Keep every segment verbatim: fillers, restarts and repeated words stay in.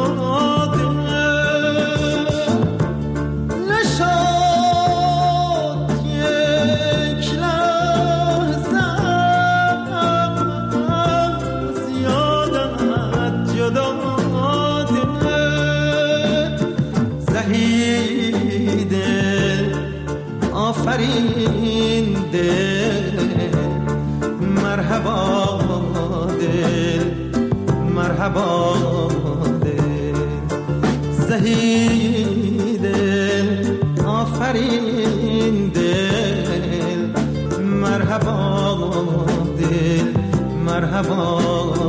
آفرین دل مرحبا دل مرحبا دل زهی دل آفرین دل مرحبا دل مرحبا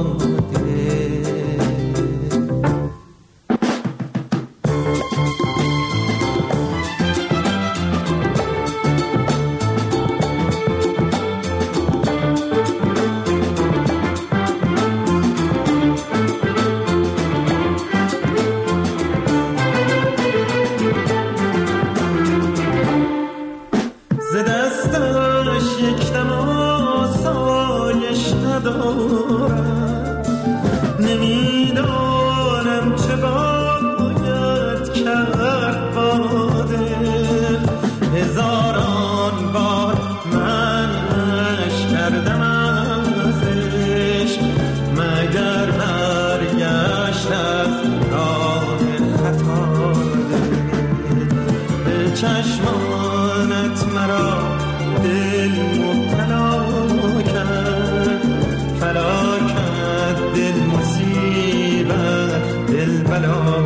نمیدانم چه باید کرد با دل هزاران بار منش کردم ازش مگر برگشت از راه خطا دل به چشمانت مرا دل مبتلا کرد فلاکت دل مصیبت دل بلا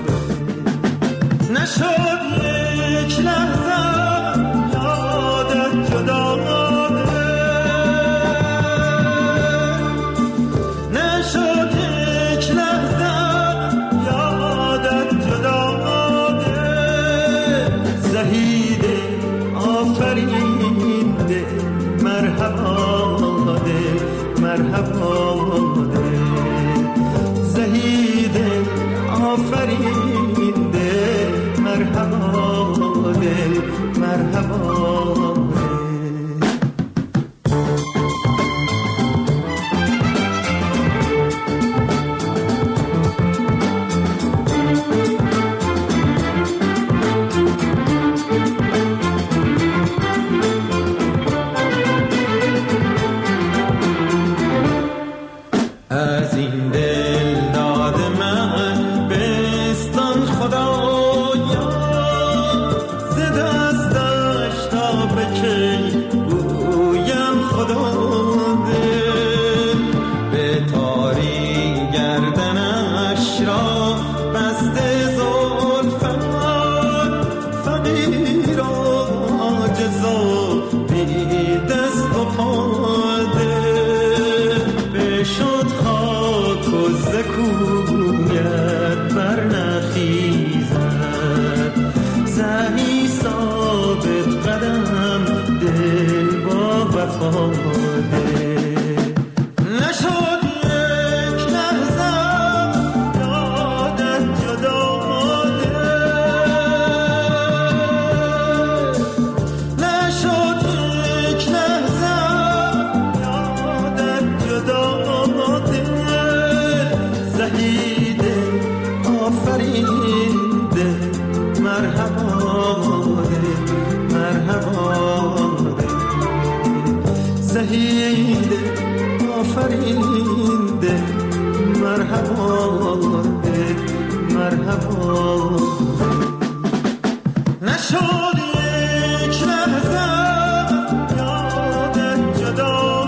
نشد یک لحظه یادت جدا نشد یک لحظه یادت جدا زهید آفرین دل مرحبا دل مرحبا زهیده آفرین دل مرحبا دل مرحبا از این دل داد من بستان خدایا ز دستش تا به کی گویم خدا دل به تاری گردنش را بسته زلفت فقیر و عاجز و بی دست و پا دل شد خاک و زکویت بر نخیزد زهی ثابت قدم دل با وفا دل نشد یک لحظه یادت جدا دل نشد یک لحظه یادت جدا زهیده آفرین دل مرحبا دل مرحبا دل زهیده آفرین دل مرحبا دل مرحبا نشد یک لحظه یادت جدا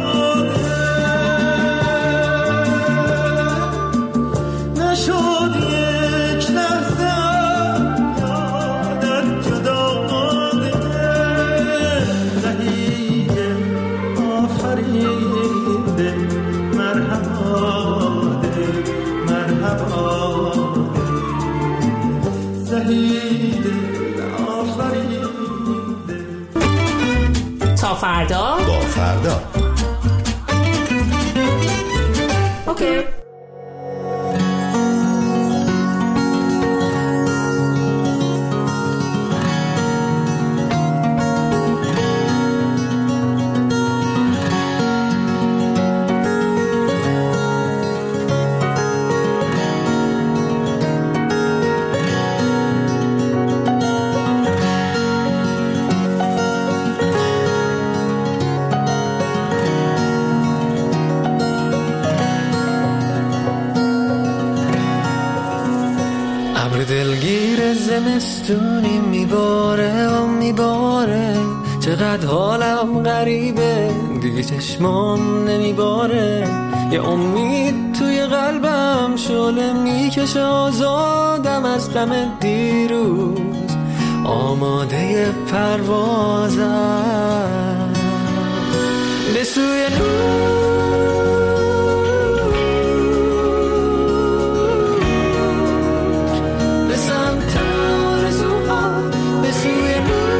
شد یک لحظه یادت جدا دل زهیده آفرین دل مرحبا دل مرحبا دل زهیده آفرین دل تا فردا با فردا اوکی. ابر دلگیر زمستونی میباره و میباره، چقدر حالم غریبه دیگه چشمام نمیباره، یه امید توی قلبم شعله میکشه آزادم از غم دیروز، آماده پروازم به سوی نور، به سمت آرزوها، به سوی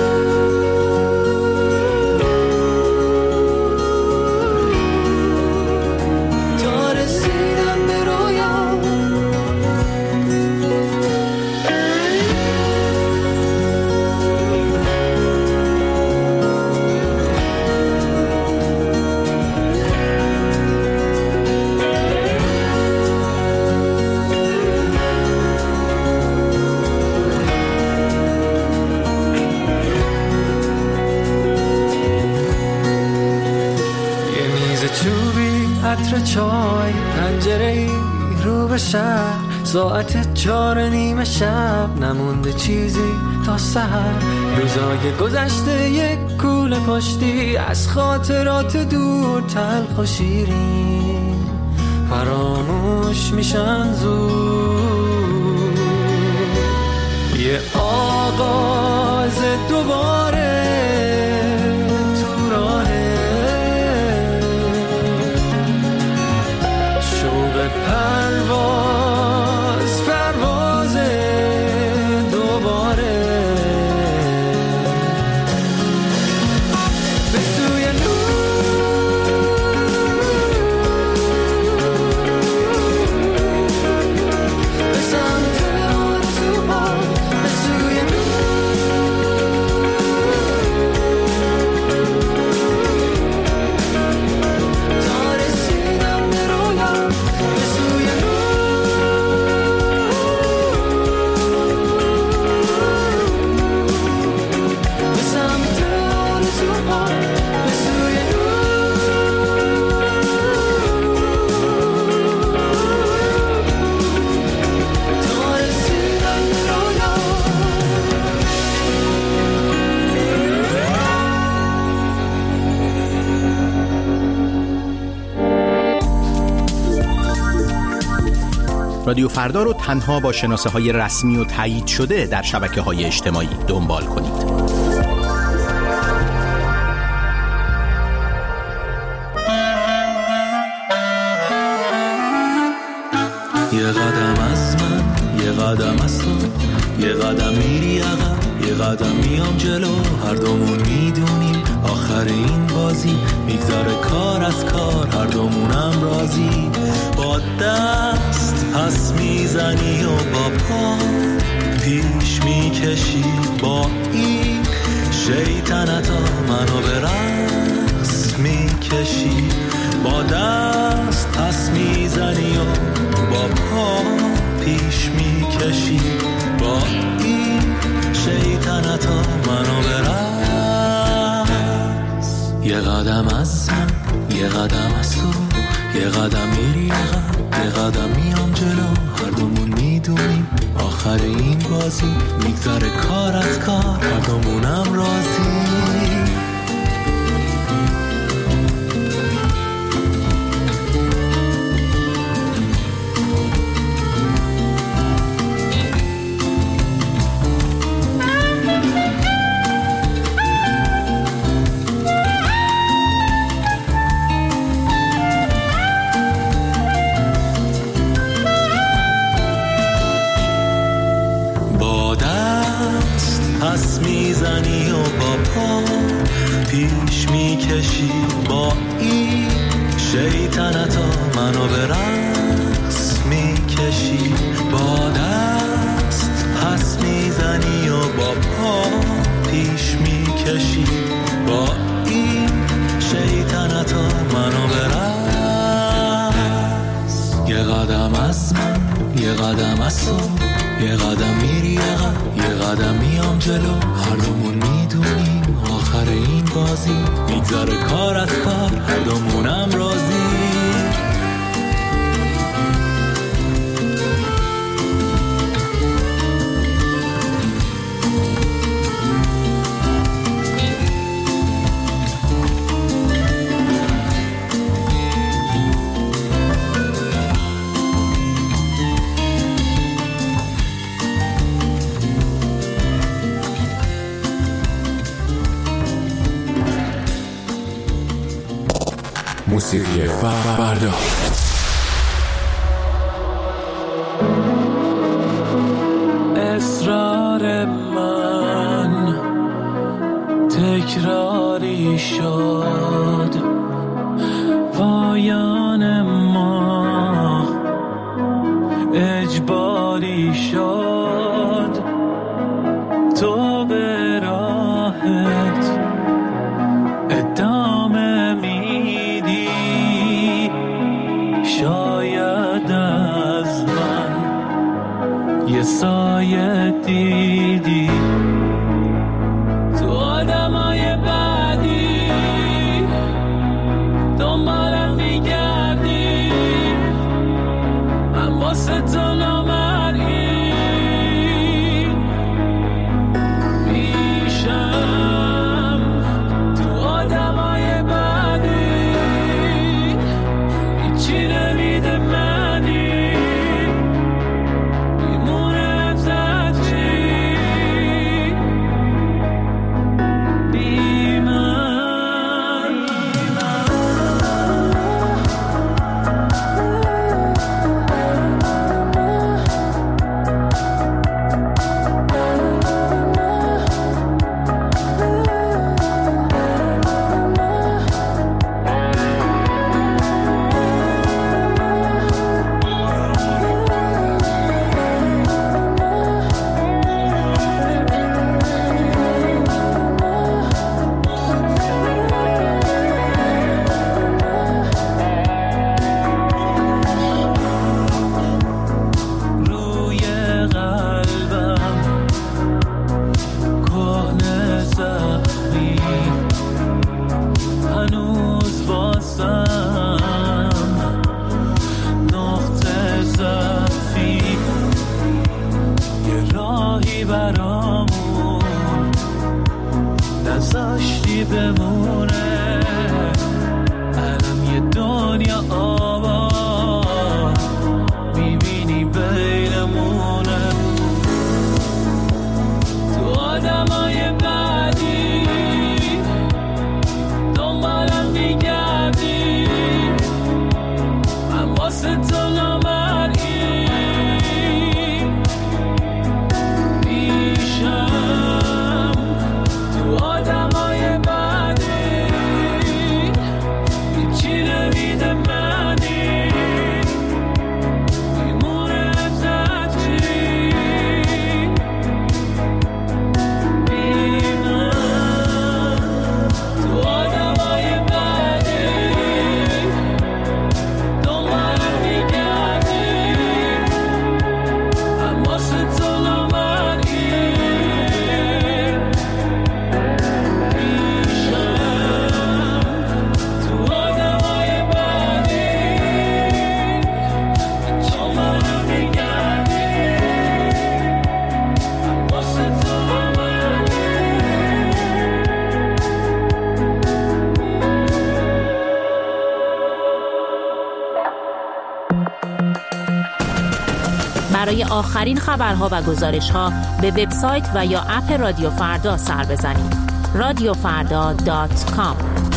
عطر چای، پنجره رو به شهر، ساعت چار نیمه شب، نمونده چیزی تا سحر، روزای گذشته یک کوله پشتی، از خاطرات دور تلخ و شیرین فراموش میشن زود، یه آغاز دوباره تو راهه، پرواز پرواز دوباره به سوی نور، به سمت آرزوها، به سوی تا رسیدم به رویا، به سوی رادیو فردا رو تنها با شناسه های رسمی و تایید شده در شبکه های اجتماعی دنبال کنید. یه قدم از من، یه قدم از تو، یه قدم میری عقب، یه قدم میام جلو، هر دومون میدونیم آخر این بازی میگذاره کار از کار، هر دومونم راضی، با دست پس میزنی و با پا پیش میکشی، با این شیطنتا منو به رقص میکشی، با دست پس میزنی و با پا پیش میکشی، با این شیطنتا منو به رقص، یه قدم از من، یه قدم از تو، یه قدم میری عقب، یه قدم میام جلو، هر دومون میدونیم آخر این بازی میگذره کار از کار، هر دومونم راضی. پس میزنی و با پا پیش میکشی، با این شیطنتا منو به رقص میکشی، با دست پس میزنی و با پا پیش میکشی، با این شیطنتا منو به رقص، یه قدم از من، یه قدم از تو، یه قدم میری عقب، یه قدم میام جلو، هر دومون میدونیم آخر این بازی میگذاره کار از کار، هر دومونم راضی. موسیقی فردا. اصرار من تکراری شد، پایان ما اجباری شد، تو به راحت ادامه میدی، شاید از من یه سایه دیدی، تو آدمای بعدی دنبالم میگردی، من واسه تو نامرئی میشم، تو آدمای بعدی هیچی نمیده منی، میمونه زدی بی من. روی قلبم کهنه زخمی، هنوز واسم نقطه ضعفی، یه راهی برامون نذاشتی بمونه، الان یه دنیا آباد میبینی بینمونه، تو آدمای بعدی دنبالم میگردی، من واسه تو نامرئی میشم، تو آدمای بعدی هیچی نمیده منی، میمونه زدی بی من، تو آدمای بعدی دنبالم میگردی، من واسه تو نامرئی میشم، تو آدمای بعدی دنبالم میگردی، من واسه تو نامرئی. برای آخرین خبرها و گزارش‌ها به وبسایت و یا اپ رادیو فردا سر بزنید. رادیو فردا دات کام.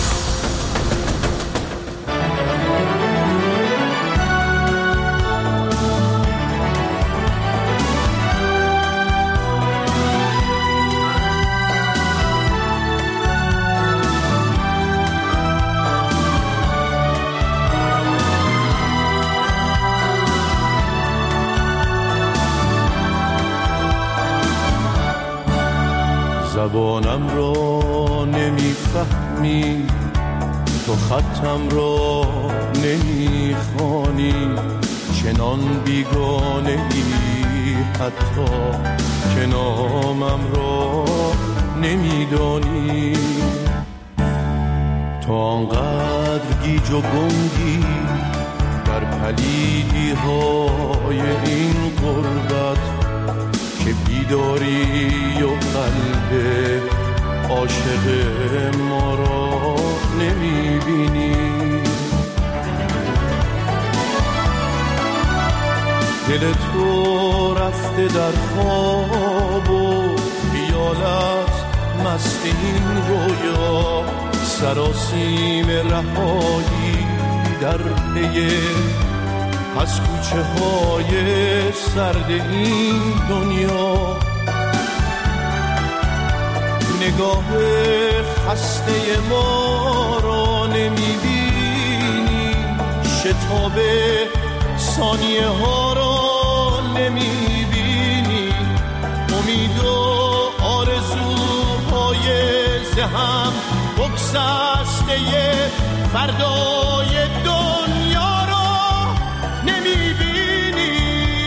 زبانم را نمیفهمی، تو خطم را نمیخوانی، چنان بیگانه ای حتی که نامم را نمیدانی، تو آنقدر گیج و گنگی در پلیدی های این غربت که بیداری و قلب عاشق ما را نمیبینی، دل تو رفته در خواب و خیالت مست این رویا، سراسیم رهایی در پی از کوچه های سرد این دنیا. نگاه خسته ما را نمیبینی، شتاب ثانیه ها را نمیبینی، امید و آرزوهای ذهن بگسسته فردای دنیا را نمیبینی،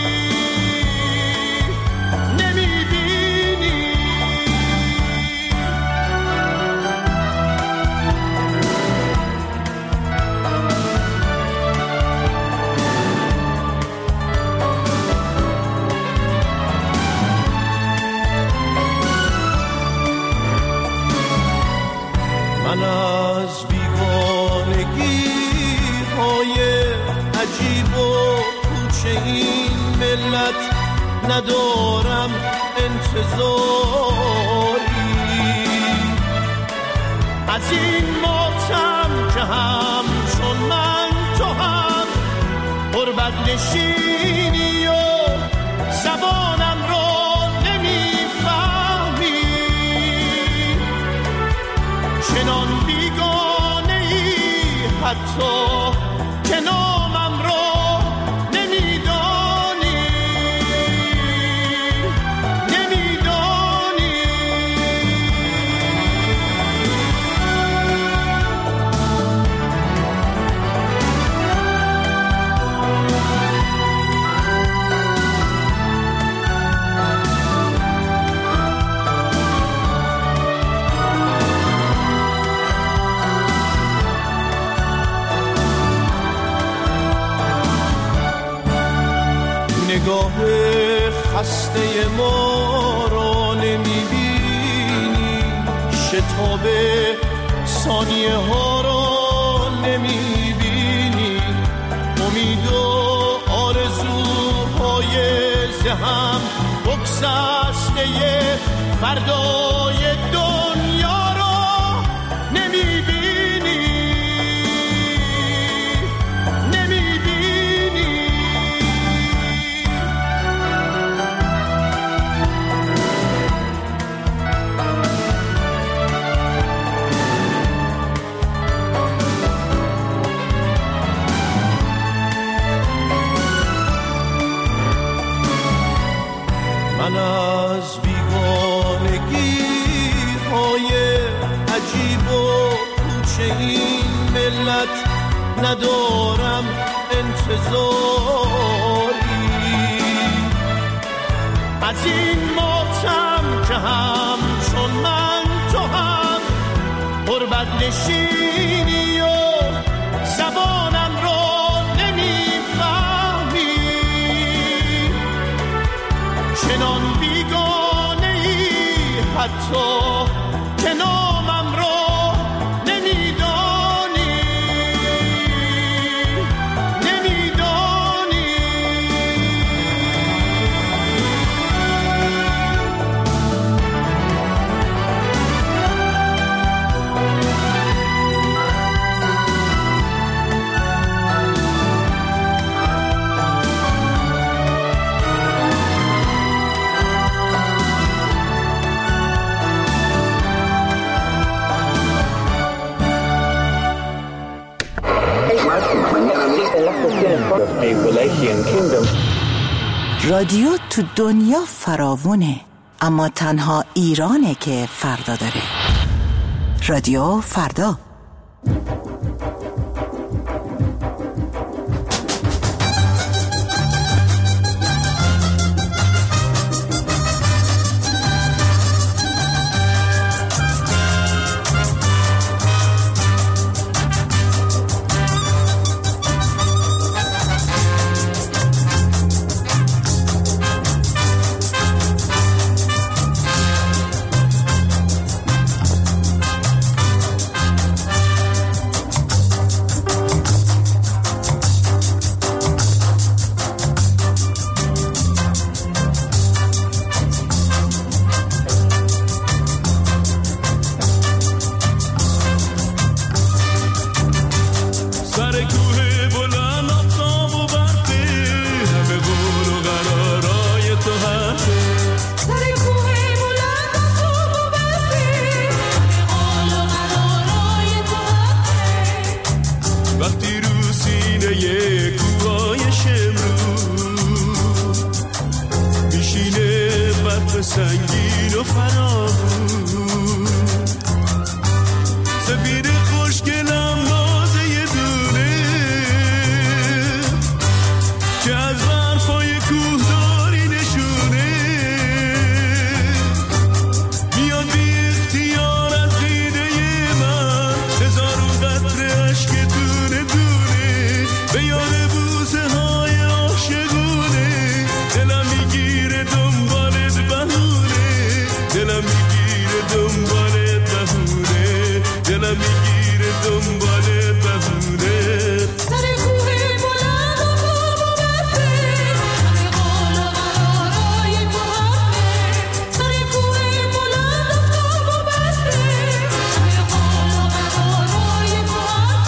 نمیبینی. من از بیگانگی های عجیب و کوچه این ملت ندارم انتظاری، از این ماتم که همچون من تو هم غربت نشینی و زبانم را نمیفهمی، چنان بیگانه ای حتی که نامم را نمیدانی، نمیدانی. نگاه خسته ما را نمیبینی، شتاب ثانیه ها را نمیبینی، امید و آرزوهای ذهن بگسسته فردای دنیا را نمیبینی، نمیبینی. من از بیگانگی های عجیب و کوچه این ملت ندارم انتظاری، از این ماتم که همچون من تو هم غربت نشینی و زبانم را نمیفهمی، چنان بیگانه ای حتی که نامم را نمیدانی، نمیدانی. رادیو تو دنیا فراوونه، اما تنها ایرانه که فردا داره. رادیو فردا. برف سنگین و فراغون سفید خوشگلم بازه یه دونه که از برفای کوه داری نشونه میاد بی اختیار از دیده من هزارون قطره عشق دونه دونه به یاد بوسه های عاشقونه دلم میگیره دنبالت بهونه دلم میگیره دنبالت بهونه دلم میگیره دنبالت بهونه سر کوه بلند و خواب و برفه همه قول و قرارای تو حرفه سر کوه بلند و خواب و برفه همه قول و قرارای تو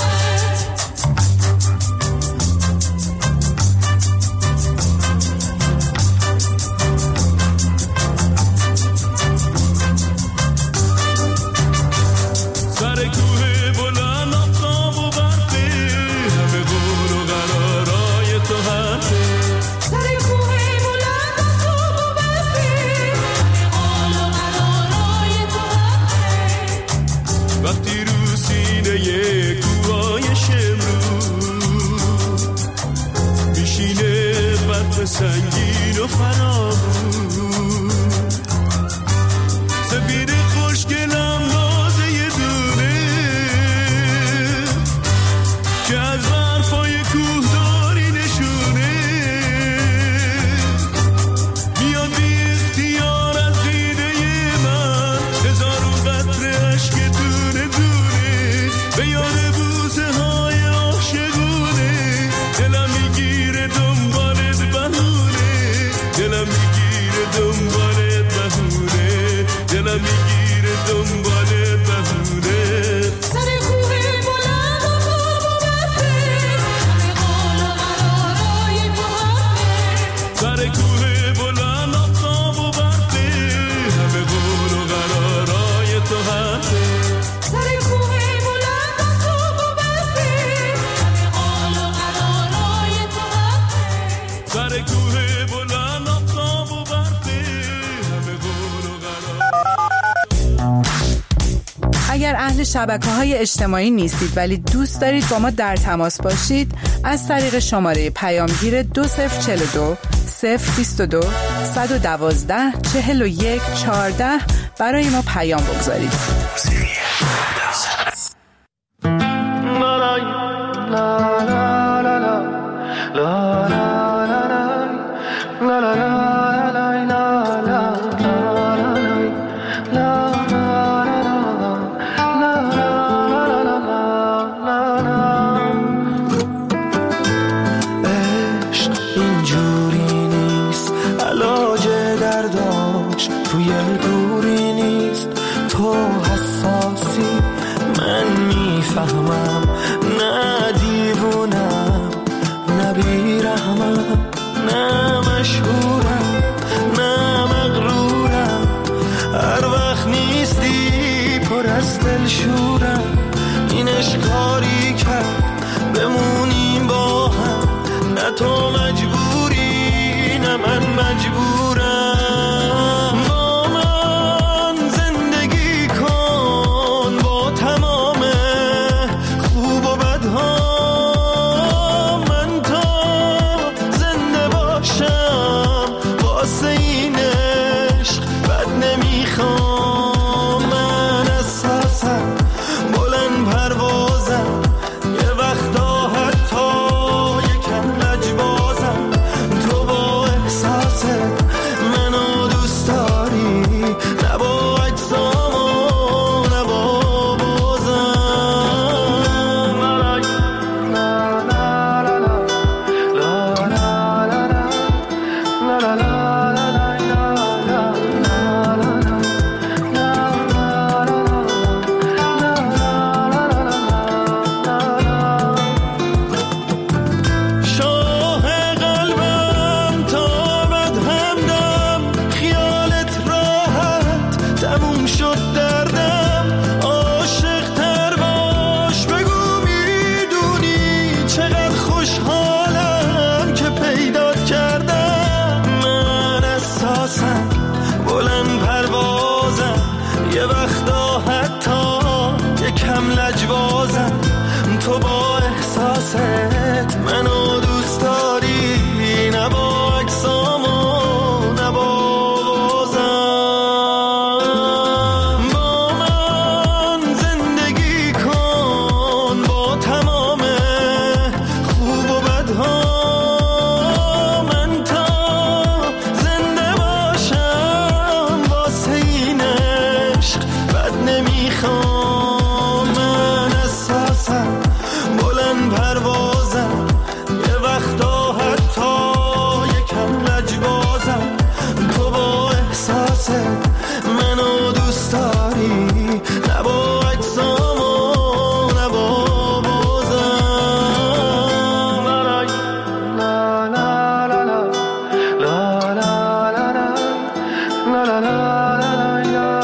سر کوه بلند آفتاب و برفه همه قول و قرارای تو حرفه سر کوه بلند و خواب و برفه همه قول و قرارای تو حرفه وقتی رو سینه کوههای شمرو میشینه برف سنگین و فراغون سفید خوشگلم بازه یه دونه که از برفای کوه داری نشونه میاد بی اختیار از دیده من هزارون قطره عشق دونه دونه به یاد بوسه های عاشقونه دلم میگیره دنبالت بهونه دلم میگیره دنبالت بهونه دلم میگیره دنبالت بهونه سر کوه بلند و خواب و برفه همه قول و قرارای تو حرفه سر کوه بلند آفتاب و برفه همه قول و قرارای تو حرفه سر کوه بلند و خواب و برفه همه قول و قرارای تو حرفه سر کوه بلند آفتاب و برفه همه قول و قرار اگر اهل شبکه‌های اجتماعی نیستید ولی دوست دارید با ما در تماس باشید از طریق شماره پیامگیر دو صفر چهل و دو صفر بیست و دو صد و دوازده چهل و یک چهارده برای ما پیام بگذارید. عشق اینجوری نیست علاج درداش توی گوری نیست تو حساسی من میفهمم نه دیوونم نه بیرحمم نه مشهورم نه مغرورم هر وقت نیستی پر از دلشورم این عشقاری کرد بمونیم با هم نه تو مجبوری نه من مجبورم با من زندگی کن با تمام خوب و بدها من تا زنده باشم واسه این عشق بد نمیخوام من اساسم بلند پروازم یه وقتا حتی یکم لجبازم واسه منو دوست داری، نه با اجسامو نه با بازم. لا لا لا لا لا لا لا لا لا لا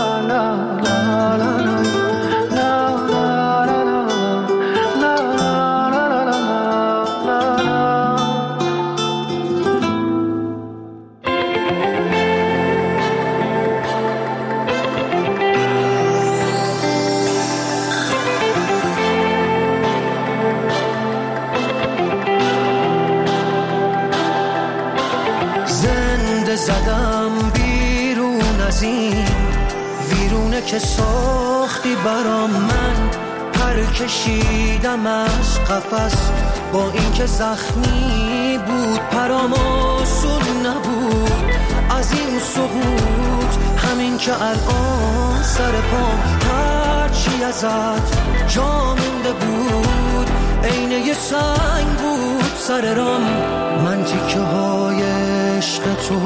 که ساختی برام، من پر کشیدم از قفس، با اینکه زخمی بود پرام آسون نبود. از این سقوط همین که الان سر پام هرچی ازت جا مونده بود عین یه سنگ بود سر رام. من تیکه های عشق تو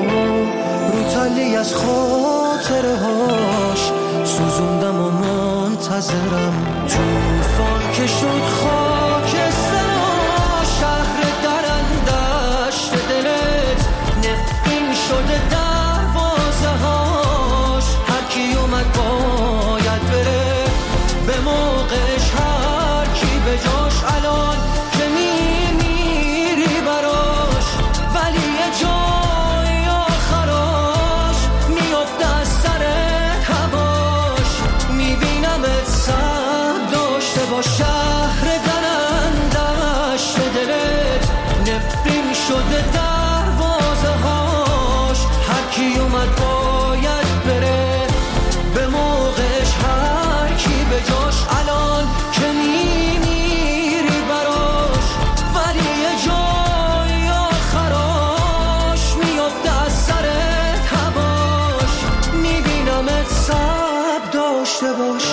رو تلی از خاطره هاش سوزوندم و منتظرم. توفان که شد خاک سرا، شهر درندشت دلت نفرین شده دروازه هاش. هر کی اومد باید بره به موقعش، هر کی به جاش الان که میمیری براش. ولی یه جای آخراش میفته از سرت هواش، میبینمت سب داشته با شهر درندشت دلت نفرین شده دروازه هاش. هر کی اومد باید بره به موقعش، هر کی به جاش الان که میمیری براش. ولی یه جای آخراش میفته از سرت هواش، میبینمت سب داشته باش.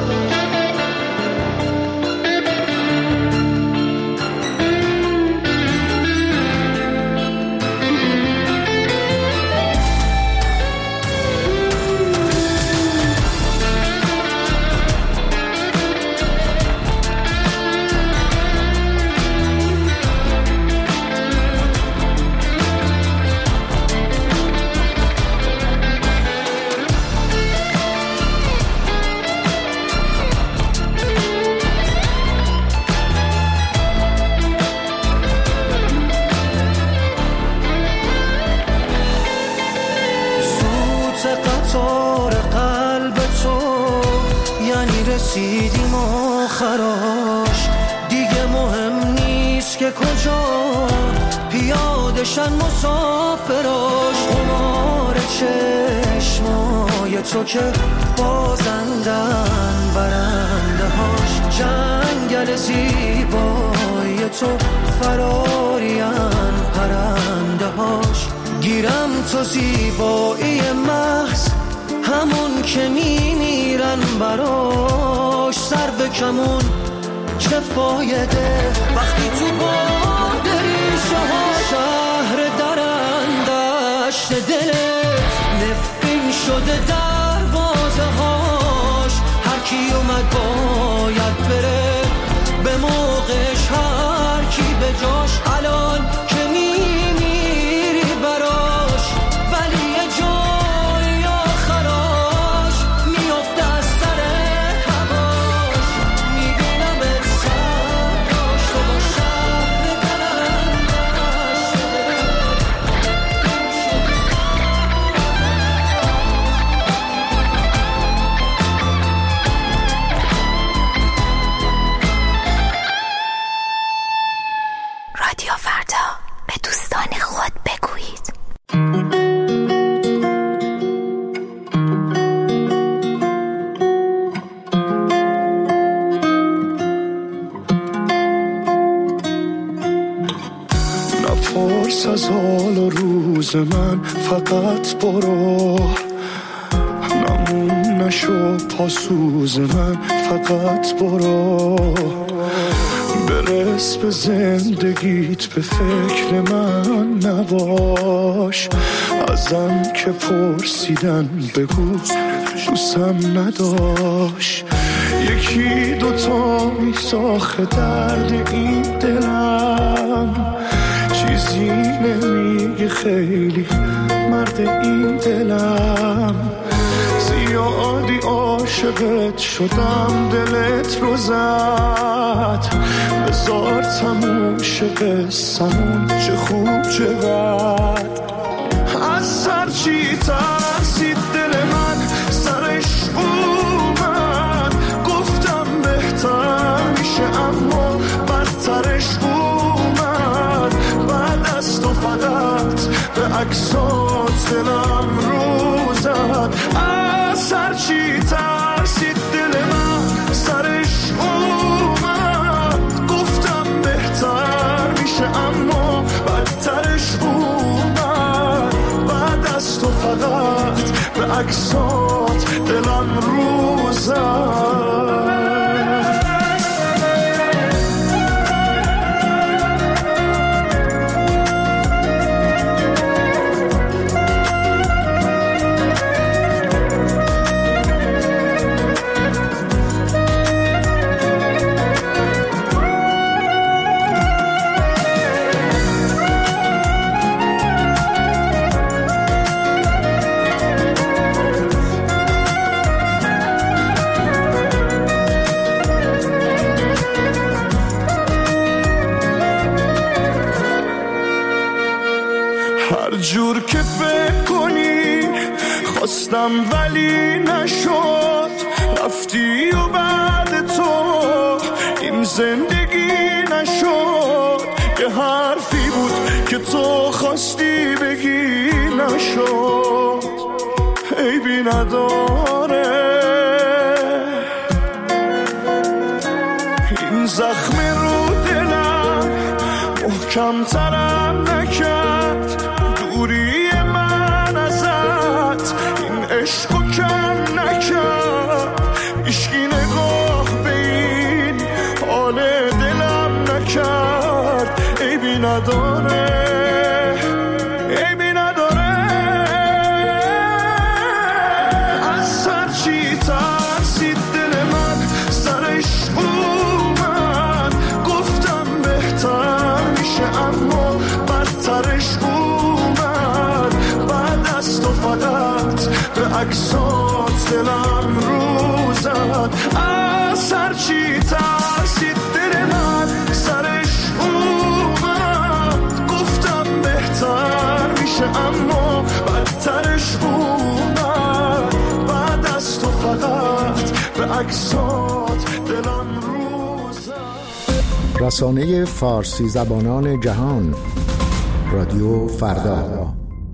رسیدیم آخراش، دیگه مهم نیست که کجا پیادشن مسافراش. قمار چشمای تو که بازندن برنده هاش، جنگل زیبای تو فرارین پرنده هاش. گیرم تو زیبایی محض همون که میمیرن براش. سر به کمون چه فایده وقتی تو باد ریشه ها. شهر درندشت دلت نفرین شده دروازه هاش. هر کی اومد باید بره به موقعش، هر کی به جاش الان که میمیری براش. ولی یه جای آخراش میفته از سرت هواش، میبینم سر داشته با شهر درندشت رادیو فردا، به دوستان خود بگویید. نپرس از حال و روز من، فقط برو. نمون نشو پاسوز من، فقط برو. برس به زندگیت، به فکر من نباش. ازم که پرسیدن بگو دوستم نداشت. یکی دوتا میساخه درد این دلم، چیزی نمیگه خیلی مرد این دلم. زیادی عاشقت شدم دلت رو زد، بذار تموم شه قصه‌مون، چه خوب چه بد. از سر چی ترسید دل من سرش اومد، گفتم بهتر میشه اما بدترش اومد. بعد از تو فقط به عکسات دلم رو زد. از سر چی ترسید دل من سرش اومد، گفتم بهتر میشه اما بدترش اومد. بعد از تو فقط به عکسات دلم رو زد. جور که فکر کنی خواستم ولی نشد، رفتی و بعد تو این زندگی نشد. یه حرفی بود که تو خواستی بگی نشد، عیبی نداره. این زخم رو دلم محکم ترم نکرد، دوری من ازت این عشقو کم نکرد. عشقی نگاه به این حال دلم نکرد، عیبی نداره، عیبی نداره. از سر چی ترسید دل من سرش اومد، گفتم بهتر میشه اما بدترش اومد. بعد از تو فقط به عکسات دلم رو زد. از سر چی ترسید دل من سرش اومد، گفتم بهتر میشه اما بدترش اومد. بعد از تو فقط به عکسات دلم رو زد. رسانه فارسی زبانان جهان، رادیو فردا.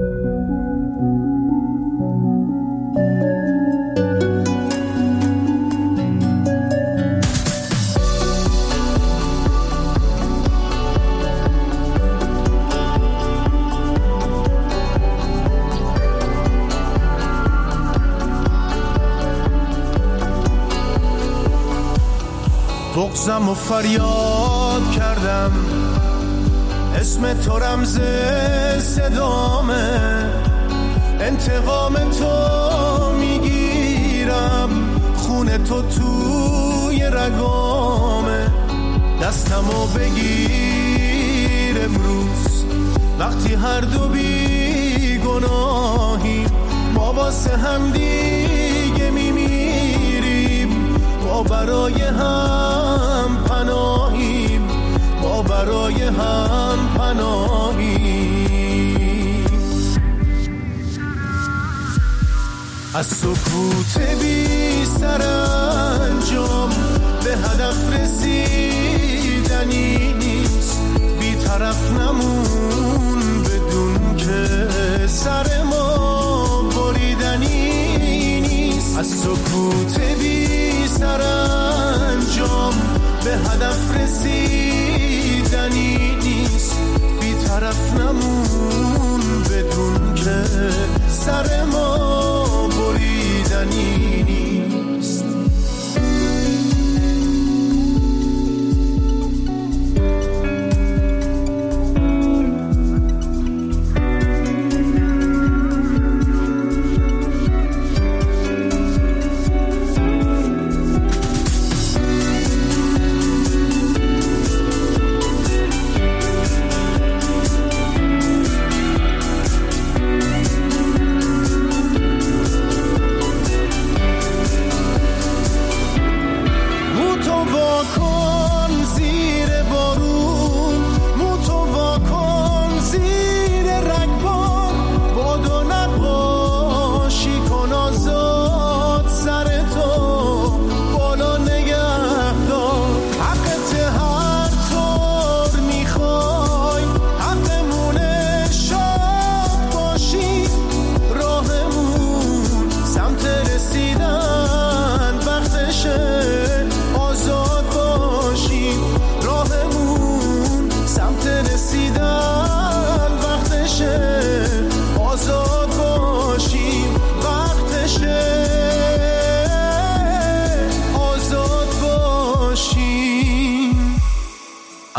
بغضم و فریاد کردم، اسم تو رمز صدامه. انتقام تو میگیرم، خون تو توی رگامه. دستمو بگیر امروز وقتی هر دو بی گناهیم، ما واسه هم دیگه میمیریم. ما برای هم پناهیم، ما برای هم پناهیم. از سکوت بی سرانجام به هدف رسیدنی نیست. بی طرف نمون بدون که سر ما بریدنی نیست. از سکوت بی سرانجام به هدف رسیدنی نیست. بی طرف نمون بدون که سر ما بریدنی نیست.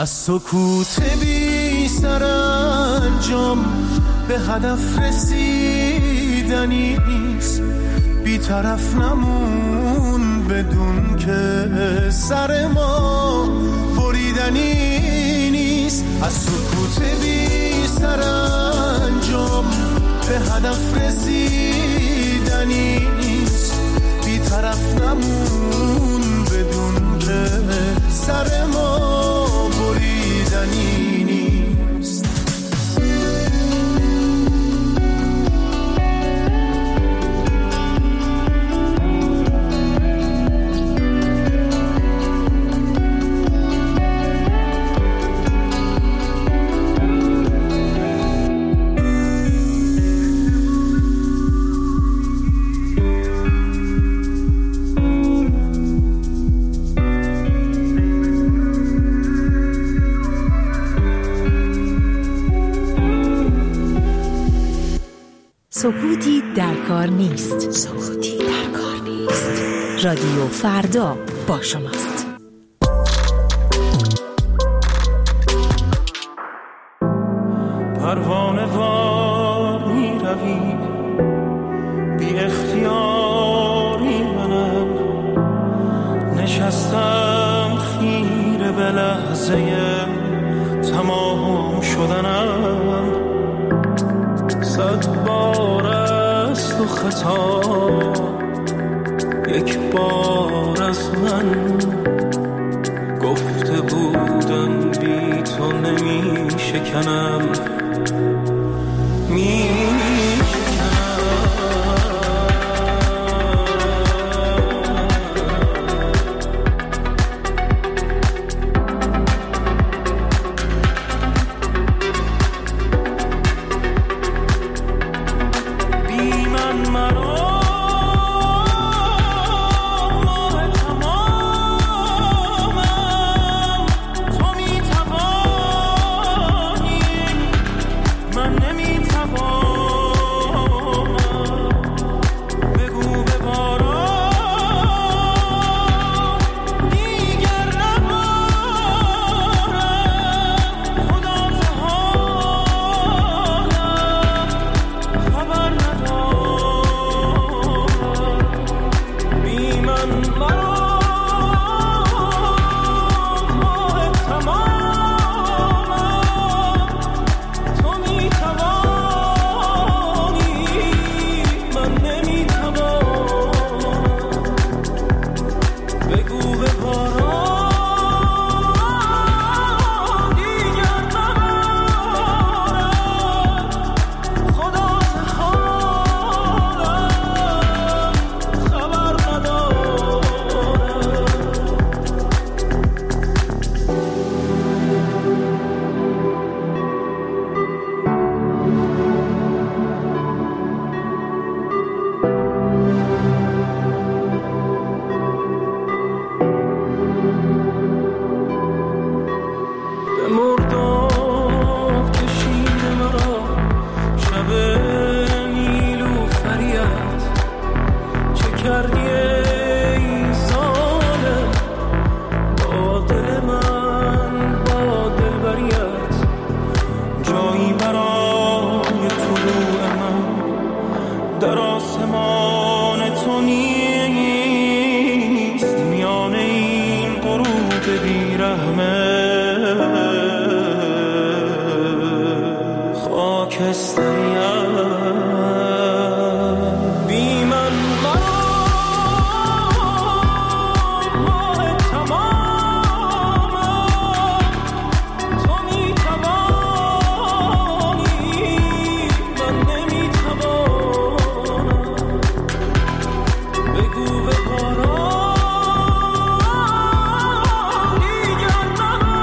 از سکوت بی سرانجام به هدف رسیدنی نیست، بی طرف نمون بدون که سر ما بریدنی نیست. از سکوت بی سرانجام به هدف رسیدنی نیست، بی طرف نمون بدون که سر ما بریدنی نیست. سکوتی در کار نیست. سکوتی در کار نیست. رادیو فردا با شماست. پروانه وار می روی بی اختیاری، منم نشستم خیره به لحظه تمام شدنم. صد بار است و خطا یک بار از من، گفته بودم بی تو نمی شکنم، می بگو به باران دیگر نبارم.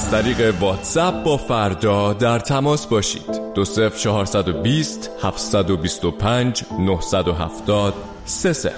از طریق واتساپ با فردا در تماس باشید. دو صفر چهارصد و بیست هفتصد و بیست و پنج نهصد و هفتاد سه صفر.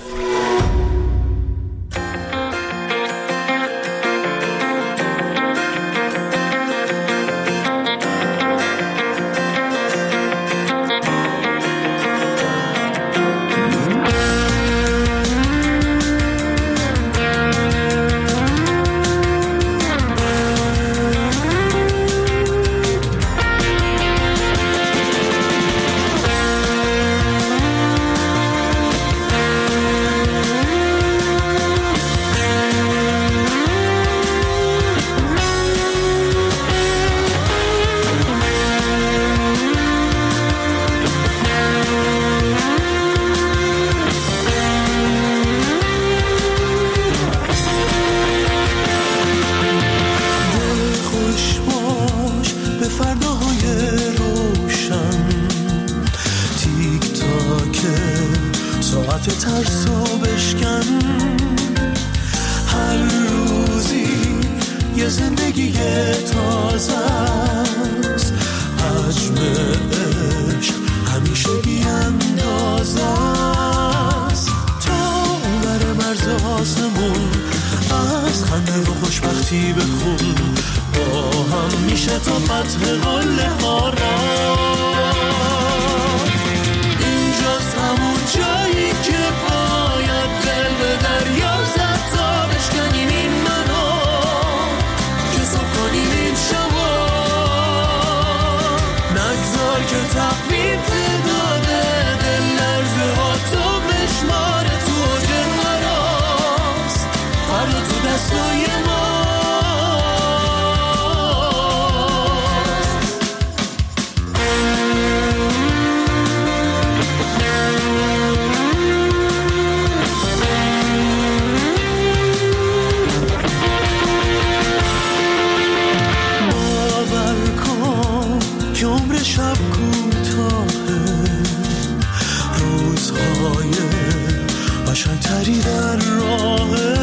ترسو بشکن، هر روزی یه زندگی تازه است، حجم عشق همیشه بی اندازه است. تا بر مرز آسمون از خنده و خوشبختی بخون، با هم میشه تا فتح قله ها رفت. اینجاست همون جایی که باید دل به دریا زد تا بشکنیم این منو، که صبح کنیم این شبا. نگذار که تقویم تعداده دل لرزه ها تو بشماره، تو اوج هراست فردا تو دستای ما. شب کوتاهه، روزهای قشنگتری در راهه،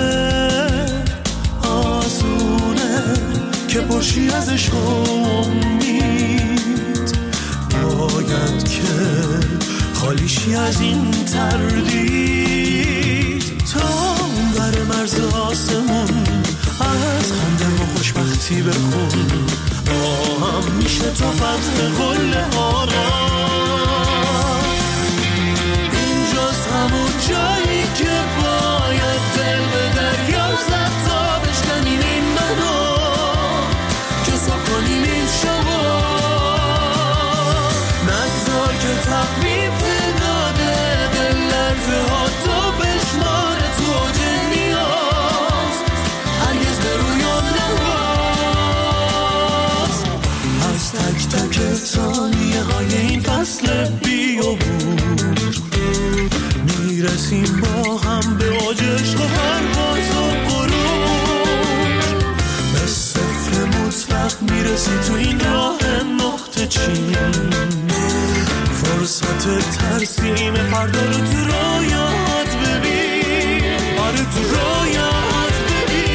آسونه که پرشی ازش امید، باید که خالیشی از این تردید. تا بر مرز آسمون از خنده و خوشبختی بخون، با هم میشه تا فتح قله ها رفت. اینجاست همون جایی که باید دل به دریا زد تا بشکنیم این منو، که صبح کنیم این شبا. نگذار که تقویم تعداده دل لرزه ها تو بشماره، تو اوج نیاز هرگز به رویان نواز. از تک تک ثانیه های این فصل بیامور میرسیم با هم به اوج عشق و پرواز و غرور. به صفر مطلق میرسی تو این راه نقطه چین، فرصت ترسیم فردا رو تو رویات ببین، آره تو رویات ببین.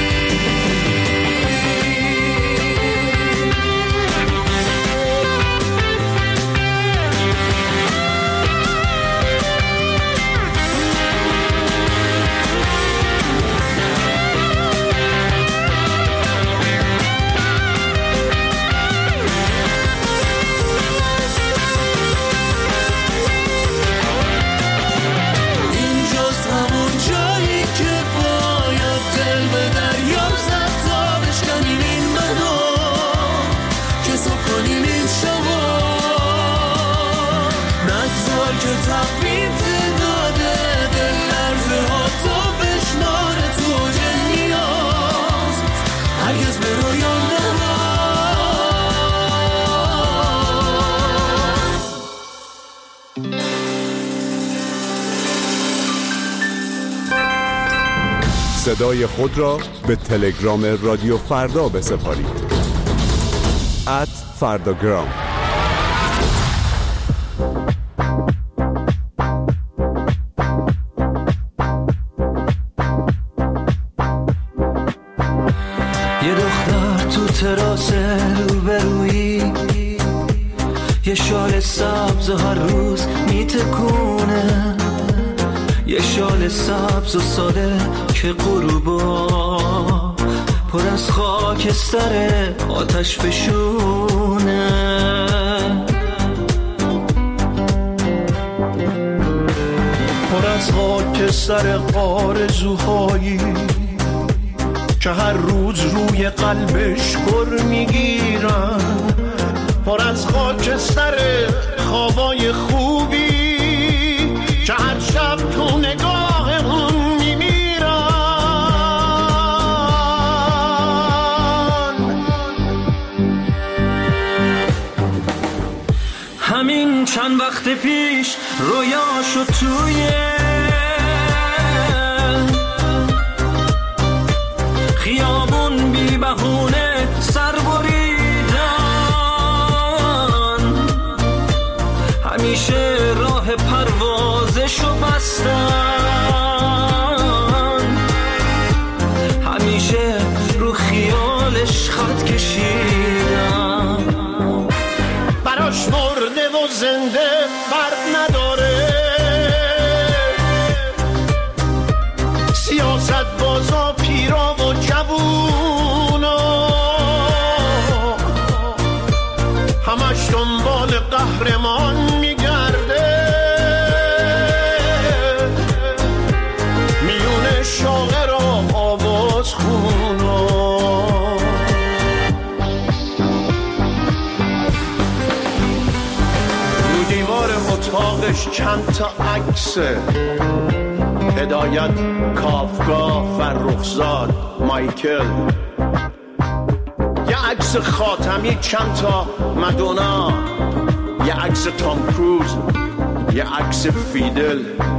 صدای خود را به تلگرام رادیو فردا بسپارید. ات فرداگرام. یه دختر تو تراس یه شال سبز هر روز میتکونه، یه شال سبز و ساده که غروبا پر از خاکستر آتش فشونه. پر از خاکستر آرزوهایی که هر روز روی قلبش گر میگیرن، پر از خاکستر خوابای خوبی که هر شب تو نگاه اون میمیرن. همین چند وقت پیش رویاشو توی خیابون بی بهونه سر بریدن، همیشه راه پروازشو بستن، همیشه رو خیالش خط کشیدن. براش مرده و زنده فرق نداره، سیاست بازا پیرا و جوونا همش دنبال قهرمان میگرده، میونه شاعر و آواز خونا. رو دیوار اتاقش چند تا عکسه، هدایت، کافکا، فرخزاد، مایکل، یه عکس خاتمی، چند تا مدونا، یه عکس تام کروز، یه عکس فیدل.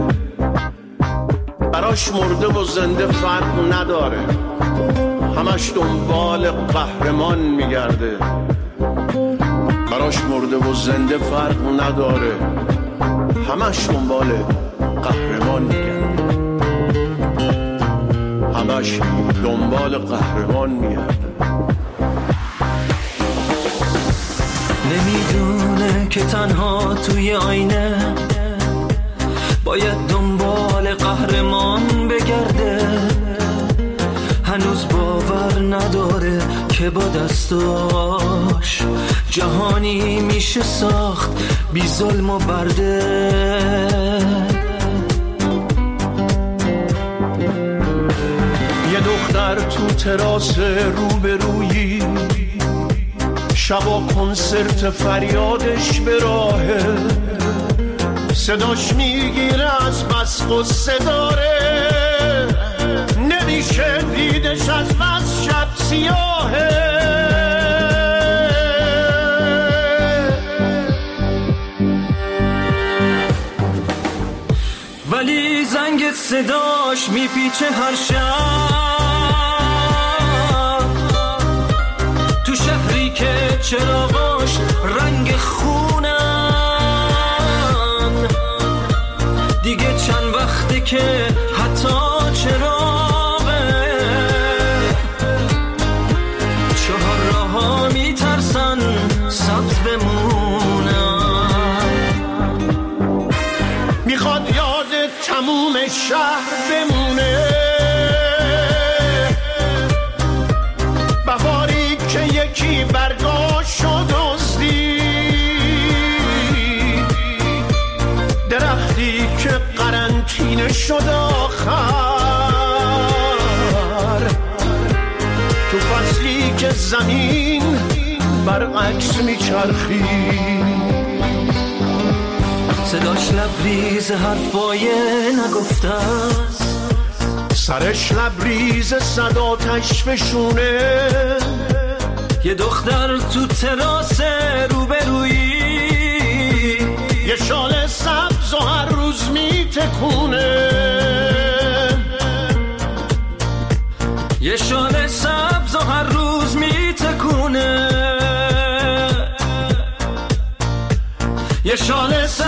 براش مرده و زنده فرق نداره، همش دنبال قهرمان میگرده. براش مرده و زنده فرق نداره، همش دنبال قهرمان میگرده، همش دنبال قهرمان میگرده. نمیدونه که تنها توی آینه باید دنبال قهرمان بگرده، هنوز باور نداره که با دستاش جهانی میشه ساخت بی ظلم و برده. یه دختر تو تراس روبرویی، شبا کنسرت فریادش به راهه، صداش میگیره از بس غصه داره، نمیشه دیدش از بس شب سیاهه. ولی زنگ صداش میپیچه هر شب، تو شهری که چراغاش رنگ خونن، دیگه چند وقته که حتی چراغه چهار راه‌ها میترسن سبز بمونن. میخواد یاد تموم شهر بمونه، بهاری که یکی برگاشو دزدی، درختی که قرنطینه شد آخر، تو فصلی که زمین برعکس میچرخی، صداش لبریز حرفای نگفته است، سرش لبریز صداتش فشونه. یه دختر تو تراس روبرویی، یه شال سبز و هر روز میتکونه، یه شال سبز و هر روز میتکونه، یه شال سبز